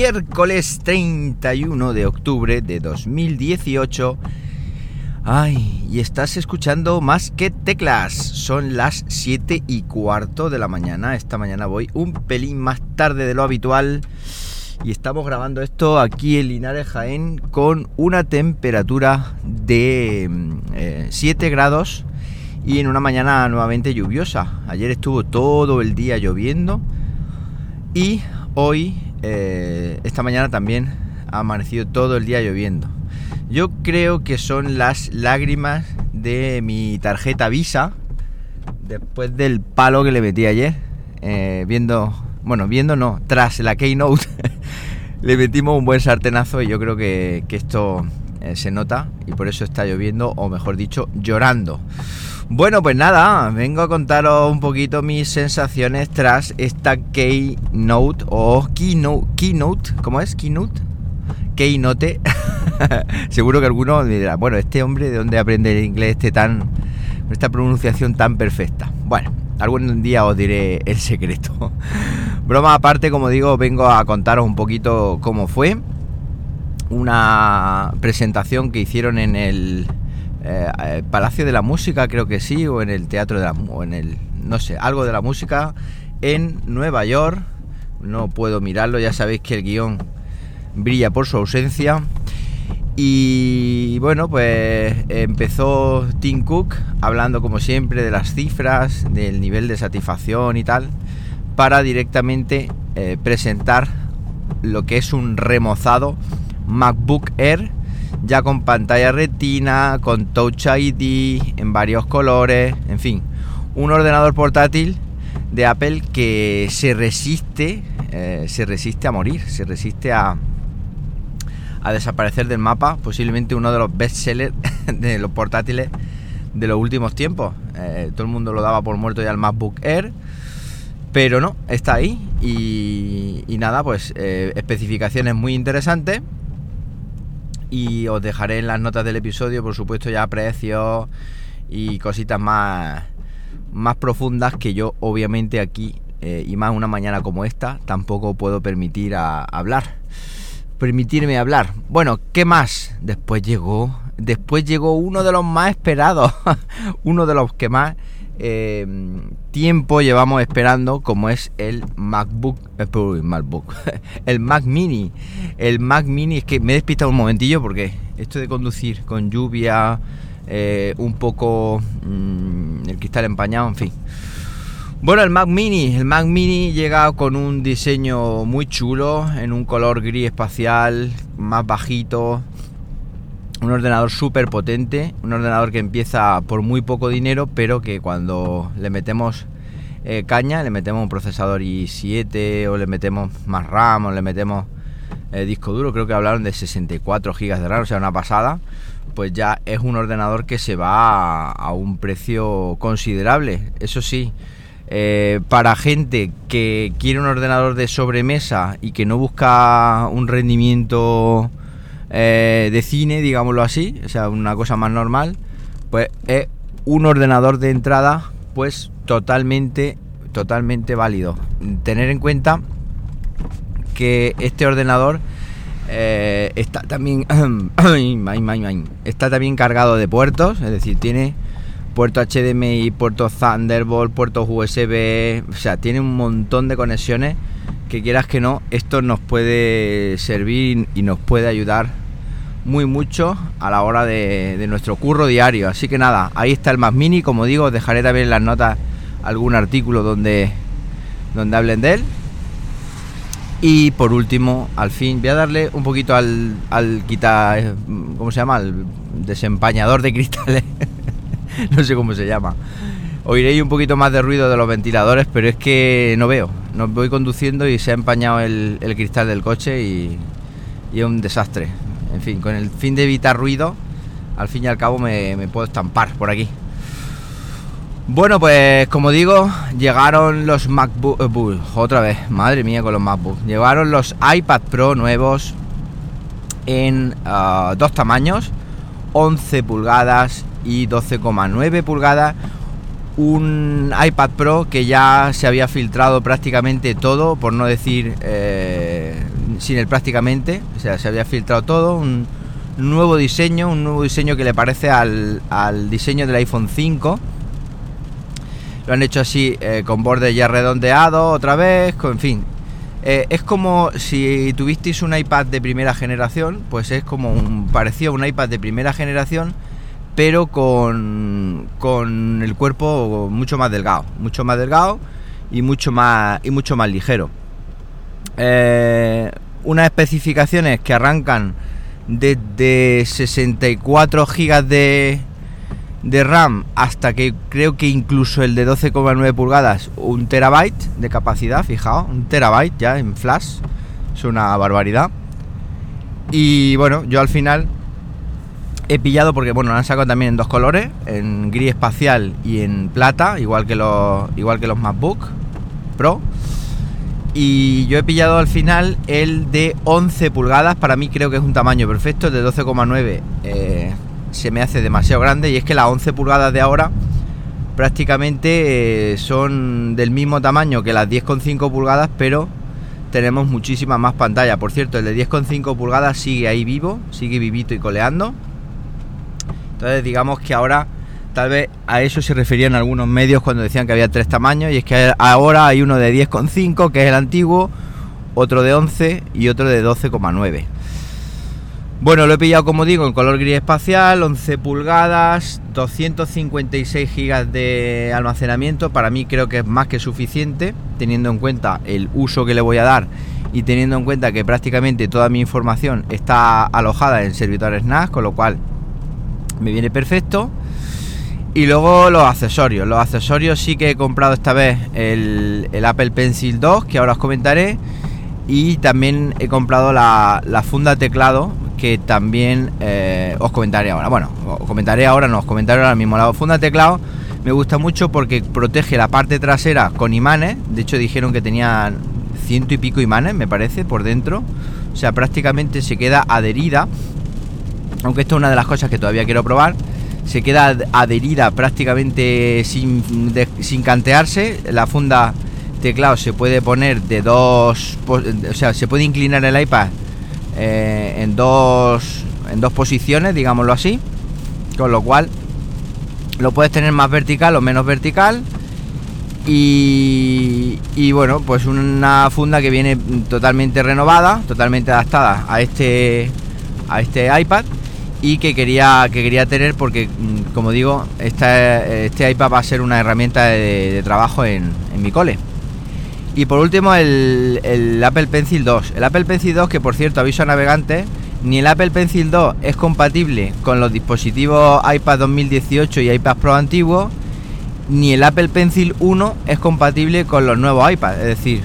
miércoles 31 de octubre de 2018. Ay, y estás escuchando Más que Teclas. Son las 7:15 de la mañana. Esta mañana voy un pelín más tarde de lo habitual. Y estamos grabando esto aquí en Linares, Jaén, con una temperatura de 7 grados y en una mañana nuevamente lluviosa. Ayer estuvo todo el día lloviendo y hoy, esta mañana también ha amanecido todo el día lloviendo. Yo creo que son las lágrimas de mi tarjeta Visa después del palo que le metí ayer, tras la Keynote. Le metimos un buen sartenazo y yo creo que esto se nota y por eso está lloviendo, o mejor dicho, llorando. Bueno, pues nada, vengo a contaros un poquito mis sensaciones tras esta Keynote o Keynote, ¿cómo es? Keynote. Seguro que alguno me dirá, bueno, este hombre, ¿de dónde aprende el inglés esta pronunciación tan perfecta? Bueno, algún día os diré el secreto. Broma aparte, como digo, vengo a contaros un poquito cómo fue una presentación que hicieron en el Palacio de la Música, creo que sí, o en el Teatro de la o en el, no sé, algo de la música en Nueva York. No puedo mirarlo, ya sabéis que el guión brilla por su ausencia. Y bueno, pues empezó Tim Cook hablando como siempre de las cifras, del nivel de satisfacción y tal, para directamente presentar lo que es un remozado MacBook Air, ya con pantalla retina, con Touch ID en varios colores, en fin, un ordenador portátil de Apple que se resiste a morir, se resiste a desaparecer del mapa, posiblemente uno de los bestsellers de los portátiles de los últimos tiempos. Todo el mundo lo daba por muerto ya el MacBook Air, pero no, está ahí y nada, pues especificaciones muy interesantes, y os dejaré en las notas del episodio, por supuesto, ya precios y cositas más profundas que yo obviamente aquí, y más una mañana como esta, tampoco puedo permitirme hablar. Bueno, ¿qué más? Después llegó uno de los más esperados, uno de los que más tiempo llevamos esperando, como es el el Mac Mini. El Mac Mini, es que me he despistado un momentillo porque esto de conducir con lluvia, un poco el cristal empañado, en fin. Bueno, el Mac Mini llega con un diseño muy chulo, en un color gris espacial, más bajito, un ordenador súper potente, un ordenador que empieza por muy poco dinero, pero que cuando le metemos caña, le metemos un procesador i7, o le metemos más RAM, o le metemos disco duro, creo que hablaron de 64 GB de RAM, o sea, una pasada, pues ya es un ordenador que se va a un precio considerable. Eso sí, para gente que quiere un ordenador de sobremesa y que no busca un rendimiento de cine, digámoslo así, o sea, una cosa más normal, pues es un ordenador de entrada, pues totalmente válido. Tener en cuenta que este ordenador está también cargado de puertos, es decir, tiene puerto HDMI, puertos Thunderbolt, puertos USB, o sea, tiene un montón de conexiones que, quieras que no, esto nos puede servir y nos puede ayudar muy mucho a la hora de nuestro curro diario. Así que nada, ahí está el Mac Mini, como digo, os dejaré también en las notas algún artículo donde hablen de él. Y por último, al fin, voy a darle un poquito al ¿cómo se llama? Al desempañador de cristales. No sé cómo se llama. Oiréis un poquito más de ruido de los ventiladores, pero es que no voy conduciendo y se ha empañado el cristal del coche y es un desastre. En fin, con el fin de evitar ruido, al fin y al cabo me puedo estampar por aquí. Bueno, pues como digo, llegaron los MacBook, otra vez, madre mía con los MacBook. Llegaron los iPad Pro nuevos en dos tamaños, 11 pulgadas y 12,9 pulgadas. Un iPad Pro que ya se había filtrado prácticamente todo, por no decir sin él prácticamente. O sea, se había filtrado todo, un nuevo diseño que le parece al diseño del iPhone 5. Lo han hecho así, con bordes ya redondeados otra vez, en fin. Es como si tuvisteis un iPad de primera generación, pues es como parecido a un iPad de primera generación, pero con el cuerpo mucho más delgado y mucho más ligero. Unas especificaciones que arrancan desde 64 GB de RAM hasta que creo que incluso el de 12,9 pulgadas, 1 terabyte de capacidad, fijaos, 1 terabyte ya en flash, es una barbaridad. Y bueno, yo al final he pillado, porque bueno, lo han sacado también en dos colores, en gris espacial y en plata, igual que los MacBook Pro. Y yo he pillado al final el de 11 pulgadas, para mí creo que es un tamaño perfecto. El de 12,9 se me hace demasiado grande, y es que las 11 pulgadas de ahora prácticamente son del mismo tamaño que las 10,5 pulgadas, pero tenemos muchísima más pantalla. Por cierto, el de 10,5 pulgadas sigue ahí vivo, sigue vivito y coleando. Entonces digamos que ahora, tal vez a eso se referían algunos medios cuando decían que había 3 tamaños, y es que ahora hay uno de 10,5, que es el antiguo, otro de 11 y otro de 12,9. Bueno, lo he pillado, como digo, en color gris espacial, 11 pulgadas, 256 GB de almacenamiento. Para mí creo que es más que suficiente, teniendo en cuenta el uso que le voy a dar y teniendo en cuenta que prácticamente toda mi información está alojada en servidores NAS, con lo cual me viene perfecto. Y luego los accesorios sí que he comprado esta vez el Apple Pencil 2, que ahora os comentaré, y también he comprado la funda teclado, que también os comentaré ahora. Bueno, os comentaré ahora mismo. La funda teclado me gusta mucho porque protege la parte trasera con imanes. De hecho dijeron que tenía 100 y pico imanes, me parece, por dentro. O sea, prácticamente se queda adherida, aunque esto es una de las cosas que todavía quiero probar. Se queda adherida prácticamente sin cantearse. La funda teclado se puede poner de dos, o sea, se puede inclinar el iPad en dos posiciones, digámoslo así, con lo cual lo puedes tener más vertical o menos vertical. Y bueno, pues una funda que viene totalmente renovada, totalmente adaptada a este iPad, y que quería tener porque, como digo, este iPad va a ser una herramienta de trabajo en mi cole. Y por último el Apple Pencil 2. El Apple Pencil 2, que por cierto, aviso a navegantes, ni el Apple Pencil 2 es compatible con los dispositivos iPad 2018 y iPad Pro antiguos, ni el Apple Pencil 1 es compatible con los nuevos iPads. Es decir,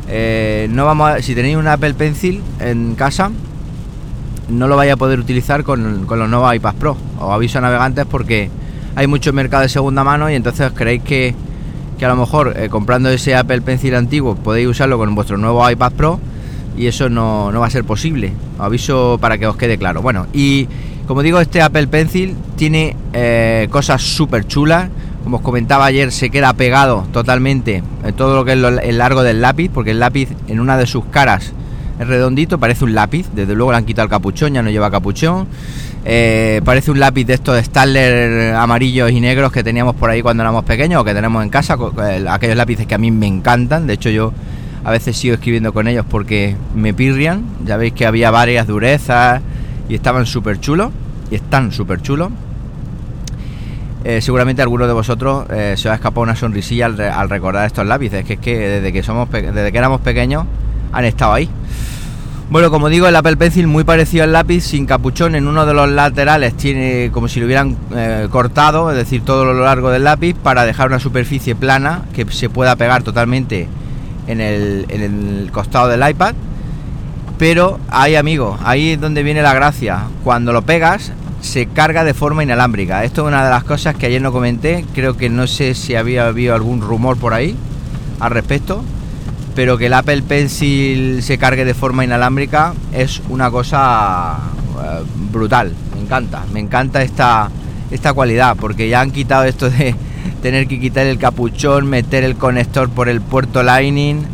si tenéis un Apple Pencil en casa, no lo vais a poder utilizar con los nuevos iPad Pro. Os aviso a navegantes porque hay mucho mercado de segunda mano, y entonces creéis que a lo mejor comprando ese Apple Pencil antiguo podéis usarlo con vuestro nuevo iPad Pro, y eso no va a ser posible. Os aviso para que os quede claro. Bueno, y como digo, este Apple Pencil tiene cosas súper chulas. Como os comentaba ayer, se queda pegado totalmente todo lo que es el largo del lápiz, porque el lápiz en una de sus caras es redondito, parece un lápiz. Desde luego le han quitado el capuchón, ya no lleva capuchón. Parece un lápiz de estos de Staedtler amarillos y negros que teníamos por ahí cuando éramos pequeños, o que tenemos en casa, aquellos lápices que a mí me encantan. De hecho, yo a veces sigo escribiendo con ellos porque me pirrian. Ya veis que había varias durezas y estaban súper chulos, y están súper chulos. Seguramente a alguno de vosotros se os ha escapado una sonrisilla al recordar estos lápices, que es que desde que éramos pequeños han estado ahí. Bueno, como digo, el Apple Pencil muy parecido al lápiz, sin capuchón. En uno de los laterales tiene como si lo hubieran cortado, es decir, todo lo largo del lápiz, para dejar una superficie plana que se pueda pegar totalmente en el costado del iPad. Pero ahí, amigos, ahí es donde viene la gracia. Cuando lo pegas, se carga de forma inalámbrica. Esto es una de las cosas que ayer no comenté. Creo que no sé si había habido algún rumor por ahí al respecto, pero que el Apple Pencil se cargue de forma inalámbrica es una cosa brutal. Me encanta esta cualidad, porque ya han quitado esto de tener que quitar el capuchón, meter el conector por el puerto Lightning,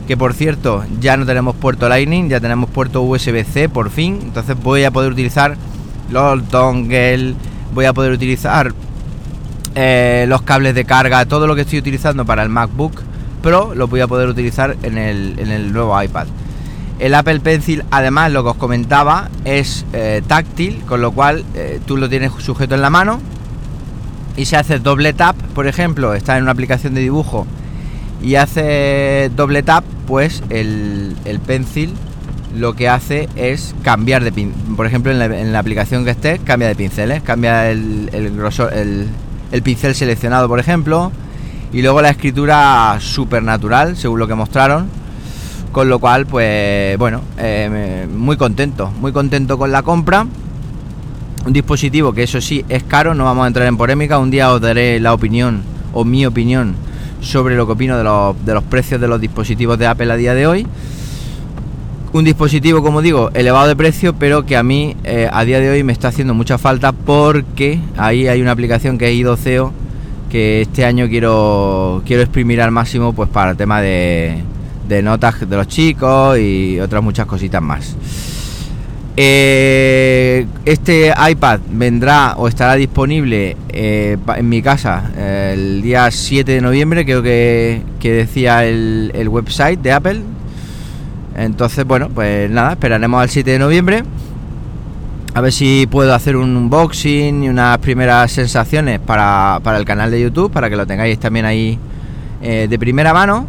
que por cierto ya no tenemos puerto Lightning, ya tenemos puerto USB-C por fin. Entonces voy a poder utilizar los dongles, voy a poder utilizar los cables de carga, todo lo que estoy utilizando para el MacBook Pro lo voy a poder utilizar en el nuevo iPad. El Apple Pencil, además, lo que os comentaba, es táctil, con lo cual tú lo tienes sujeto en la mano y si haces doble tap, por ejemplo, estás en una aplicación de dibujo y haces doble tap, pues el Pencil lo que hace es cambiar de pincel. Por ejemplo, en la aplicación que estés, cambia de pinceles, cambia el grosor, el pincel seleccionado, por ejemplo, y luego la escritura súper natural, según lo que mostraron, con lo cual, pues bueno, muy contento con la compra. Un dispositivo que eso sí es caro, no vamos a entrar en polémica, un día os daré la opinión o mi opinión sobre lo que opino de los precios de los dispositivos de Apple a día de hoy. Un dispositivo, como digo, elevado de precio, pero que a mí a día de hoy me está haciendo mucha falta, porque ahí hay una aplicación que es iDoceo, que este año quiero exprimir al máximo, pues para el tema de notas de los chicos y otras muchas cositas más. Este iPad vendrá o estará disponible en mi casa el día 7 de noviembre, creo que decía el website de Apple. Entonces, bueno, pues nada, esperaremos al 7 de noviembre a ver si puedo hacer un unboxing y unas primeras sensaciones para el canal de YouTube, para que lo tengáis también ahí de primera mano.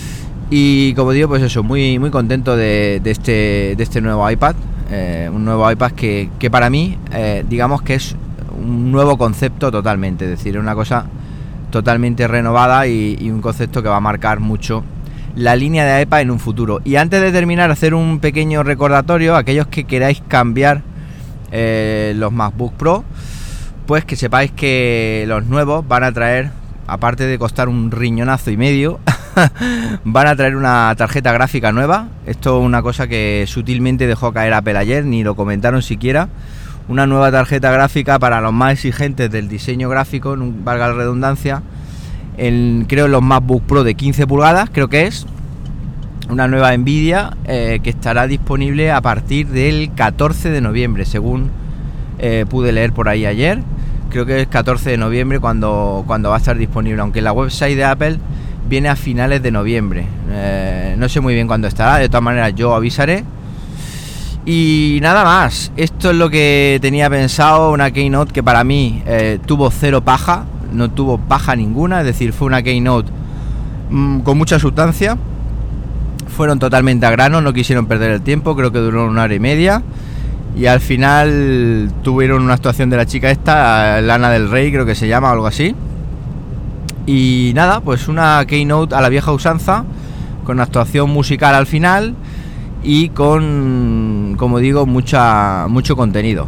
Y como digo, pues eso, muy contento de este nuevo iPad. Un nuevo iPad que para mí, digamos que es un nuevo concepto totalmente. Es decir, una cosa totalmente renovada y un concepto que va a marcar mucho la línea de iPad en un futuro. Y antes de terminar, hacer un pequeño recordatorio a aquellos que queráis cambiar los MacBook Pro, pues que sepáis que los nuevos van a traer, aparte de costar un riñonazo y medio, van a traer una tarjeta gráfica nueva. Esto es una cosa que sutilmente dejó caer Apple ayer, ni lo comentaron siquiera. Una nueva tarjeta gráfica para los más exigentes del diseño gráfico, valga la redundancia, creo en los MacBook Pro de 15 pulgadas, creo que es una nueva Nvidia, que estará disponible a partir del 14 de noviembre, según pude leer por ahí ayer. Creo que es 14 de noviembre cuando va a estar disponible, aunque la website de Apple viene a finales de noviembre. No sé muy bien cuándo estará, de todas maneras yo avisaré. Y nada más, esto es lo que tenía pensado, una Keynote que para mí tuvo cero paja, no tuvo paja ninguna, es decir, fue una Keynote con mucha sustancia. Fueron totalmente a grano, no quisieron perder el tiempo, creo que duró 1 hora y media. Y al final tuvieron una actuación de la chica esta, Lana del Rey, creo que se llama, o algo así. Y nada, pues una Keynote a la vieja usanza, con actuación musical al final y con, como digo, mucho contenido.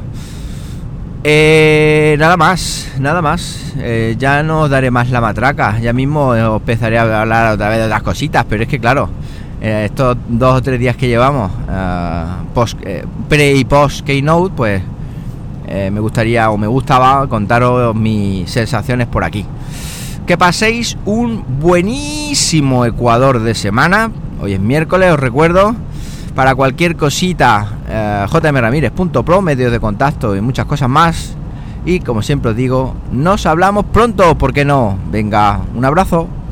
Nada más. Ya no os daré más la matraca. Ya mismo os empezaré a hablar otra vez de otras cositas, pero es que claro, estos 2 o 3 días que llevamos pre y post Keynote, pues me gustaba contaros mis sensaciones por aquí. Que paséis un buenísimo Ecuador de semana. Hoy es miércoles, os recuerdo. Para cualquier cosita, jmramirez.pro, medios de contacto y muchas cosas más. Y como siempre os digo, nos hablamos pronto, ¿por qué no? Venga, un abrazo.